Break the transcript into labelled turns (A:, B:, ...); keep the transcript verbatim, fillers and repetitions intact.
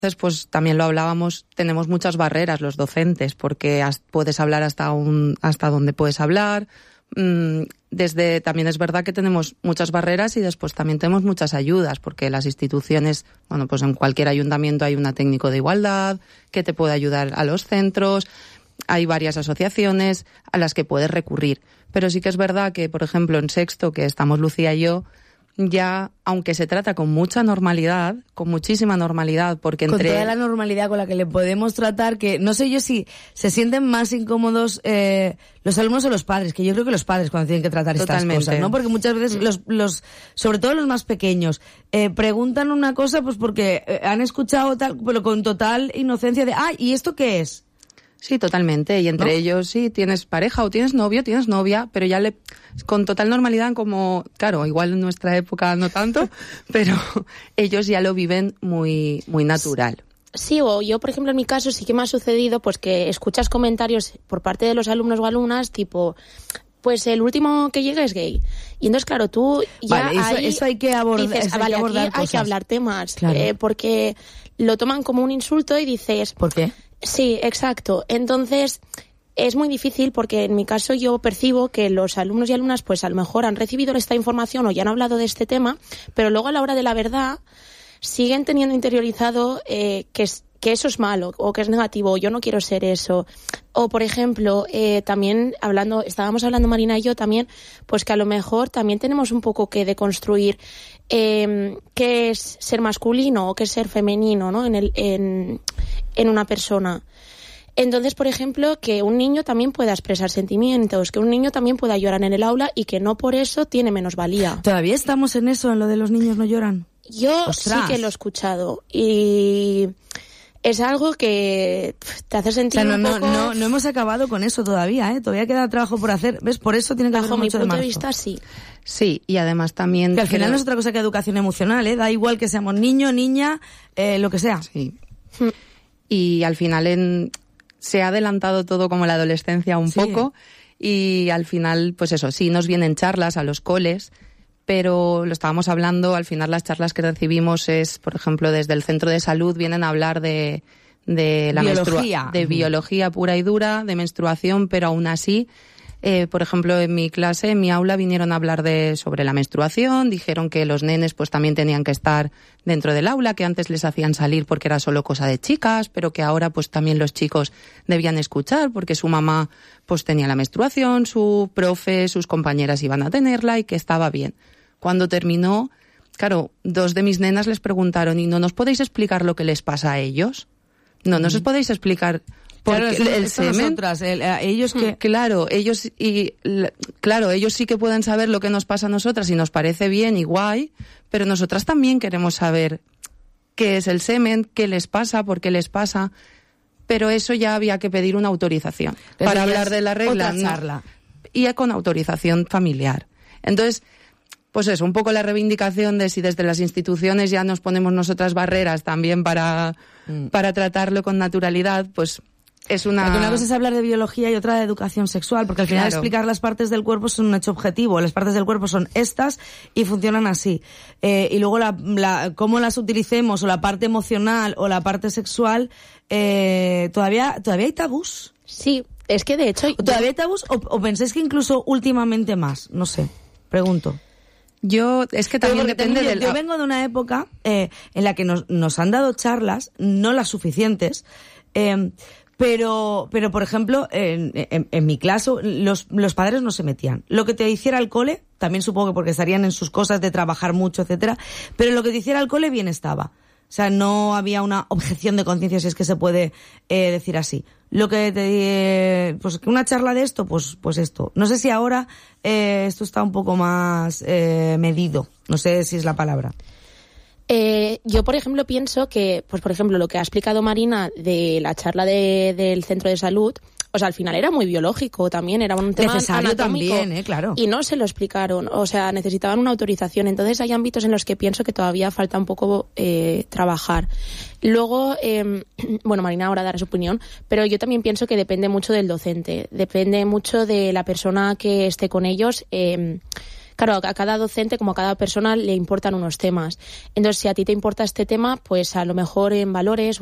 A: Entonces, pues también lo hablábamos, tenemos muchas barreras los docentes, porque has, puedes hablar hasta un, hasta donde puedes hablar. Mm, desde, también es verdad que tenemos muchas barreras y después también tenemos muchas ayudas, porque las instituciones, bueno, pues en cualquier ayuntamiento hay una técnico de igualdad que te puede ayudar a los centros, hay varias asociaciones a las que puedes recurrir. Pero sí que es verdad que, por ejemplo, en sexto, que estamos Lucía y yo, ya, aunque se trata con mucha normalidad, con muchísima normalidad, porque entre...
B: Con toda la normalidad con la que le podemos tratar, que no sé yo si se sienten más incómodos eh, los alumnos o los padres, que yo creo que los padres cuando tienen que tratar
A: Totalmente.
B: Estas cosas, ¿no? Porque muchas veces los, los sobre todo los más pequeños, eh, preguntan una cosa pues porque eh, han escuchado tal, pero con total inocencia de, ah, ¿y esto qué es?
A: Sí, totalmente. Y entre ¿no? ellos, sí, tienes pareja o tienes novio, tienes novia, pero ya le, con total normalidad, como, claro, igual en nuestra época no tanto, pero ellos ya lo viven muy, muy natural.
C: Sí, o yo, por ejemplo, en mi caso sí que me ha sucedido, pues que escuchas comentarios por parte de los alumnos o alumnas, tipo, pues el último que llega es gay. Y entonces, claro, tú ya
B: vale, eso,
C: ahí
B: eso hay que abordar,
C: dices,
B: eso
C: ah, vale,
B: hay que abordar
C: aquí hay que hablar temas,
B: claro.
C: eh, porque lo toman como un insulto y dices...
B: ¿Por qué?
C: Sí, exacto. Entonces, es muy difícil porque en mi caso yo percibo que los alumnos y alumnas pues a lo mejor han recibido esta información o ya han hablado de este tema, pero luego a la hora de la verdad siguen teniendo interiorizado eh, que, es, que eso es malo o que es negativo, o yo no quiero ser eso. O, por ejemplo, eh, también hablando, estábamos hablando Marina y yo también, pues que a lo mejor también tenemos un poco que deconstruir eh, qué es ser masculino o qué es ser femenino, ¿no? En el, en, en una persona. Entonces, por ejemplo, que un niño también pueda expresar sentimientos, que un niño también pueda llorar en el aula y que no por eso tiene menosvalía.
B: ¿Todavía estamos en eso, en lo de los niños no lloran?
C: Yo
B: ¡Ostras!
C: Sí que lo he escuchado y es algo que te hace sentir
B: o sea, no,
C: un poco...
B: No, no, no hemos acabado con eso todavía, ¿eh? Todavía queda trabajo por hacer. ¿Ves? Por eso tiene que haber mucho de
C: Bajo mi punto
B: marzo.
C: de vista, sí.
A: Sí, y además también...
B: Que al final
A: creo...
B: no es otra cosa que educación emocional, ¿eh? Da igual que seamos niño, niña, eh, lo que sea.
A: Sí. Y al final en... se ha adelantado todo como la adolescencia un
B: sí.
A: poco y al final, pues eso, sí nos vienen charlas a los coles, pero lo estábamos hablando, al final las charlas que recibimos es, por ejemplo, desde el centro de salud vienen a hablar de, de la
B: biología.
A: menstrua- de uh-huh. biología pura y dura, de menstruación, pero aún así, eh, por ejemplo, en mi clase, en mi aula, vinieron a hablar de sobre la menstruación, dijeron que los nenes pues también tenían que estar dentro del aula, que antes les hacían salir porque era solo cosa de chicas, pero que ahora pues también los chicos debían escuchar porque su mamá pues tenía la menstruación, su profe, sus compañeras iban a tenerla y que estaba bien. Cuando terminó, claro, dos de mis nenas les preguntaron, ¿y no nos podéis explicar lo que les pasa a ellos? No, no mm. os podéis explicar... Porque
B: claro,
A: el, el semen,
B: nosotras, el, ellos que
A: claro, ellos y claro, ellos sí que pueden saber lo que nos pasa a nosotras y nos parece bien y guay, pero nosotras también queremos saber qué es el semen, qué les pasa, por qué les pasa, pero eso ya había que pedir una autorización
B: Pero
A: para hablar de la regla,
B: otra charla.
A: No, y con autorización familiar. Entonces, pues eso, un poco la reivindicación de si desde las instituciones ya nos ponemos nosotras barreras también para mm. para tratarlo con naturalidad, pues es una...
B: Porque una cosa es hablar de biología y otra de educación sexual, porque al final
A: claro. explicar
B: las partes del cuerpo son un hecho objetivo, las partes del cuerpo son estas y funcionan así. Eh, y luego la, la, cómo las utilicemos, o la parte emocional o la parte sexual, eh, todavía, todavía hay tabús.
C: Sí, es que de hecho...
B: ¿Todavía hay tabús o, o pensáis que incluso últimamente más? No sé, pregunto.
A: Yo, es que también depende
B: yo,
A: del...
B: Yo vengo de una época eh, en la que nos, nos han dado charlas, no las suficientes, eh, Pero, pero por ejemplo, en, en, en mi clase, los, los padres no se metían. Lo que te hiciera el cole, también supongo que porque estarían en sus cosas de trabajar mucho, etcétera, pero lo que te hiciera el cole bien estaba. O sea, no había una objeción de conciencia, si es que se puede eh, decir así. Lo que te, pues que una charla de esto, pues, pues esto. No sé si ahora eh, esto está un poco más eh, medido. No sé si es la palabra.
C: Eh, yo, por ejemplo, pienso que, pues por ejemplo, lo que ha explicado Marina de la charla de, del centro de salud, o sea, al final era muy biológico también, era un tema
B: necesario
C: anatómico,
B: también, eh, claro.
C: Y no se lo explicaron, o sea, necesitaban una autorización. Entonces hay ámbitos en los que pienso que todavía falta un poco eh, trabajar. Luego, eh, bueno, Marina ahora dará su opinión, pero yo también pienso que depende mucho del docente, depende mucho de la persona que esté con ellos. Eh, Claro, a cada docente, como a cada persona, le importan unos temas. Entonces, si a ti te importa este tema, pues a lo mejor en valores